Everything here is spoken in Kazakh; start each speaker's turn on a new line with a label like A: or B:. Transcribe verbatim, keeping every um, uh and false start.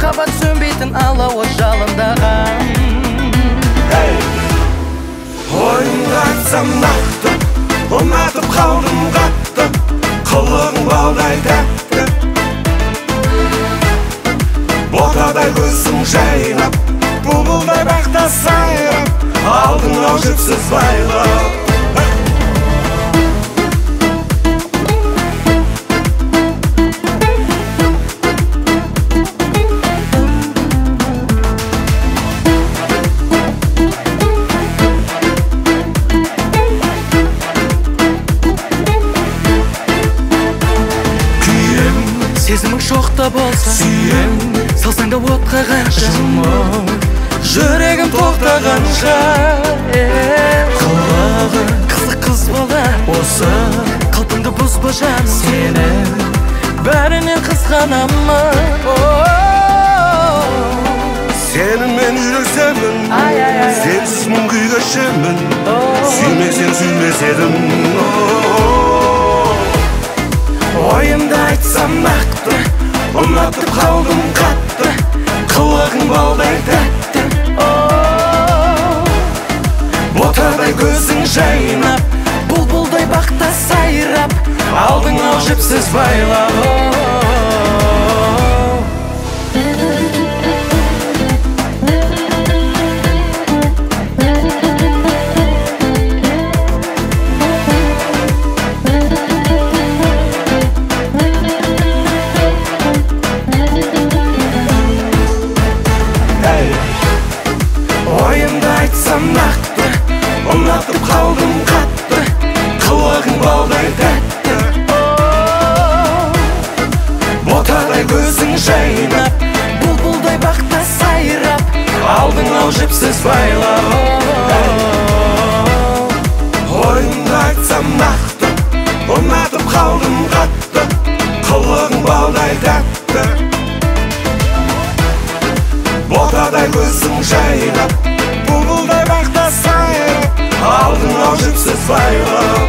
A: махаббат сөнбейтін алауы жалындаған.
B: Ойымды айтсам нақты, ұнатып қалдым қатты, қылығың балдай тәтті. Ботадай көзің жайнап, бұлбұлдай бақта сайрап, алдың ау жіпсіз байлап.
A: Сезімің шоқта болса
B: сүйем,
A: салсаң да отқа қанша жүрегім тоқтағанша.
B: Қылығы
A: қызық қыз бала
B: осы,
A: қалпыңды бұзба жаным,
B: сені
A: бәрінен қызғанамын.
B: Сенің мен үйрексемін, сенсіз мұң күй кешемін, сүймесең сүймес едім.
A: Ойымды айтсам нақты, ұнатып қалдым қатты, қылығың балдай тәтті. Ботадай көзің жайнап, бұлбұлдай бақта сайрап, алдың ау жіпсіз байлап. Ойымды айтсам нақты, ұнатып қалдым қатты, қылығың балдай тәтті. Ботадай көзің жайнап, бұлбұлдай бақта сайрап, алдың ау жіпсіз байлап.
B: Ойымды айтсам нақты, ұнатып қалдым қатты, қылығың балдай тәтті. Ботадай көзің жайнап, бұлбұлдай бақта сайрап, алдың ау жіпсіз байлап.